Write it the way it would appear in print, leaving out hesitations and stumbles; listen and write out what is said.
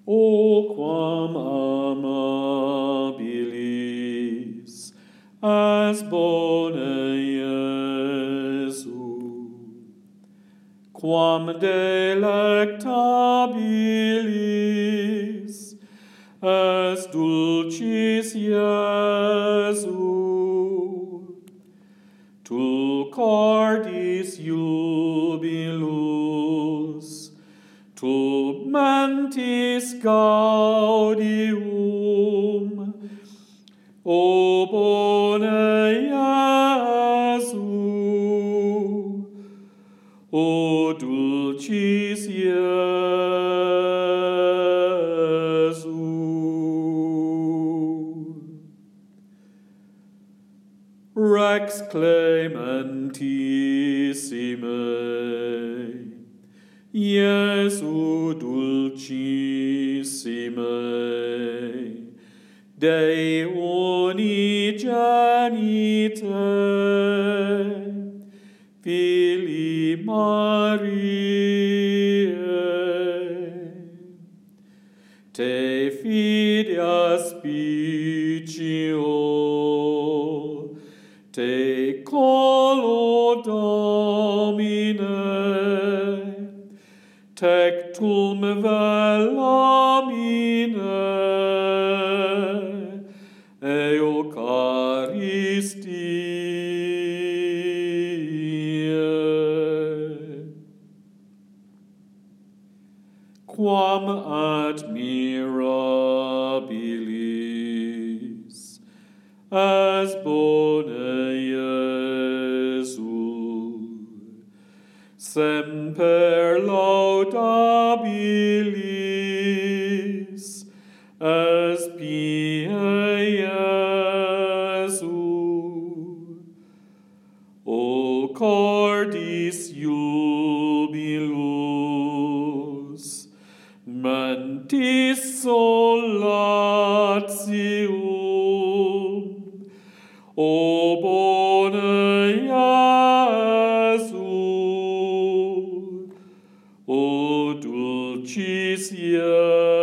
O quam amabilis as bone Iesu, quam delectabilis as dulcis Iesu, tu cordis jubilus, tu mentis gaudium, o bone Iesu, o dulcis Iesu. Rex clementissime, Iesu dulcissime, Dei unigenite, Filii Mariae, te fideas spicio, te colo Domine, tectum velamine, Eucharistiae. Quam admirabilis as bone Iesu, semper laudabilis as pie Iesu, o cordis jubilus, mentis solatium, o bone Iesu, o dulcis Iesu.